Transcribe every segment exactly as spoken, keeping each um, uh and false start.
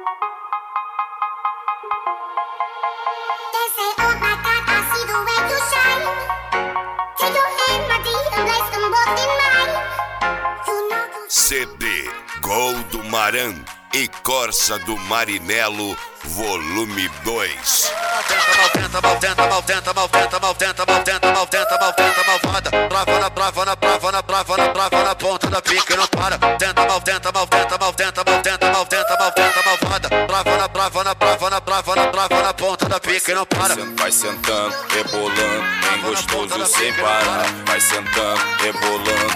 C D Gol do Maran e Corsa do Marinelo, volume dois. Maltenta, maltenta, maltenta, maltenta, maltenta, maltenta, maltenta, maltenta, malvada. Trava na, trava na, trava na, trava na, trava na ponta da pica e não para. Tenta, maltenta, maltenta, maltenta, maltenta, maltenta, maltenta, malvada. Trava na, trava na, trava na, trava na, trava na ponta da pica e não para. Vai sentando, rebolando, bem gostoso sem parar. Vai sentando, rebolando,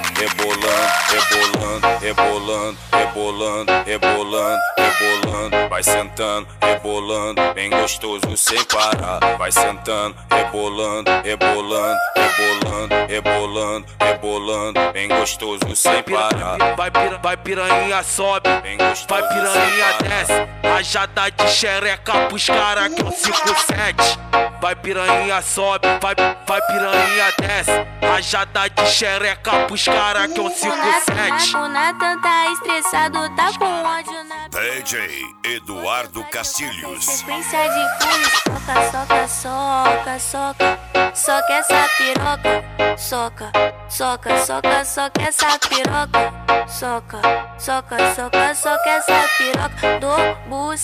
rebolando, rebolando, rebolando, rebolando, rebolando, rebolando. Vai sentando, rebolando, bem gostoso sem parar. Vai sentando, rebolando, rebolando, rebolando, rebolando, rebolando, bem gostoso sem parar. Vai, pira, vai piranha sobe, vai piranha desce. Rajada de xereca pros cara que é o cinco sete. Vai piranha sobe, vai, vai piranha desce. Rajada de xereca pros cara que é o cinco sete. O Nathan tá estressado, tá com ódio na D J Eduardo Castilhos. sequência de pulos. Soca, soca, soca, soca. Soca essa piroca. Soca, soca, soca, soca essa piroca. Soca, soca, soca, soca essa piroca. Dou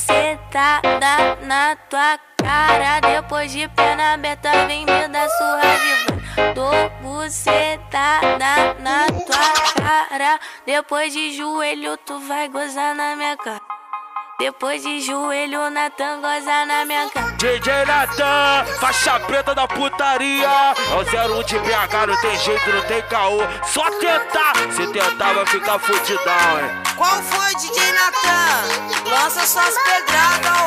bucetada na tua cara. Depois de perna aberta vem me dar surra de vai. Dou bucetada na tua cara. Depois de joelho tu vai gozar na minha cara. Depois de joelho, Nathan goza na minha cara. D J Nathan, faixa preta da putaria. É o zero um de B H, não tem jeito, não tem caô. Só tentar, se tentar vai ficar fudidão, hein. Qual foi, D J Nathan? Lança suas pedradas,